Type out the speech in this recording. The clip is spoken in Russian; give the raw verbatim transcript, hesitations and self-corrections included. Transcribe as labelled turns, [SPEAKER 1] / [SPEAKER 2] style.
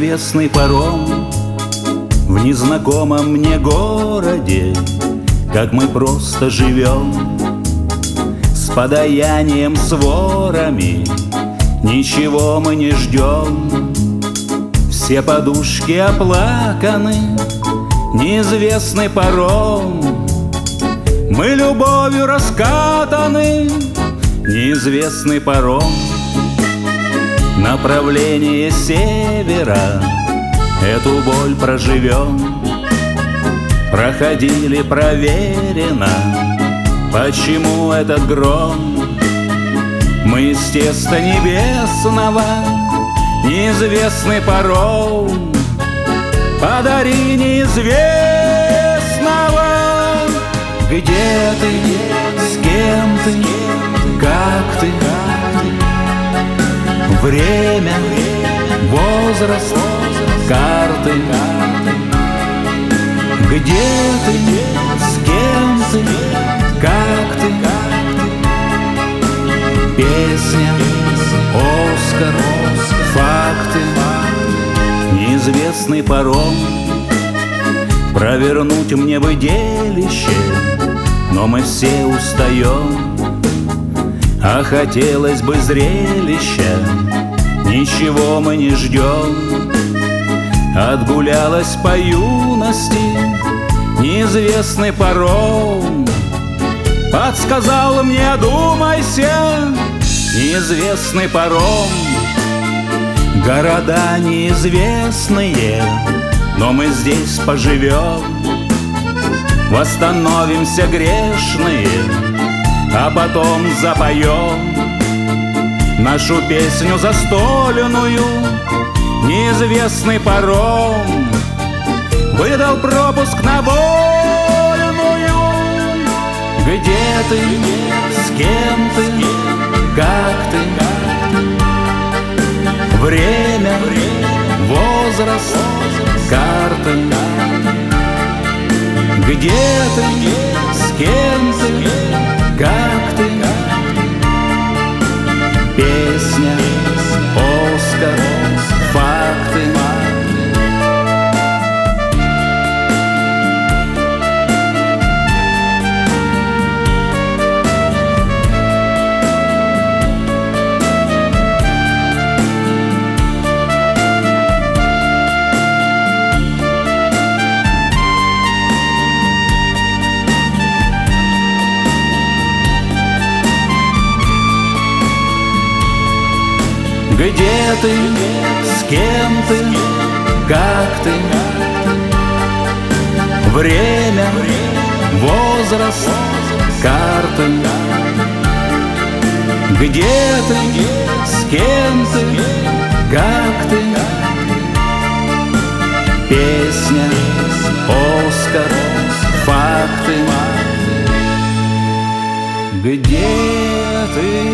[SPEAKER 1] неизвестный паром в незнакомом мне городе, как мы просто живем, с подаянием, с ворами, ничего мы не ждем. Все подушки оплаканы, неизвестный паром, мы любовью раскатаны, неизвестный паром. Направление севера, эту боль проживем. Проходили, проверено, почему этот гром. Мы из теста небесного, неизвестный паром, подари неизвестного. Где ты, с кем ты, как ты? Время, возраст, карты. Где ты, с кем ты, как ты? Песня, Оскар, факты. Неизвестный паром, провернуть мне бы делище, но мы все устаем. А хотелось бы зрелища, ничего мы не ждем. Отгулялась по юности неизвестный паром, подсказал мне: одумайся, неизвестный паром. Города неизвестные, но мы здесь поживем. Восстановимся грешные, а потом запоем нашу песню застольную. Неизвестный паром выдал пропуск на вольную. Где ты, с кем ты, как ты? Время, возраст, карты. Где ты, с кем ты, как ты? Песня, Оскар, факты. Где ты, с кем ты, как ты? Время, возраст, карты. Где ты, с кем ты, как ты? Песня, Оскар, факты. Где ты?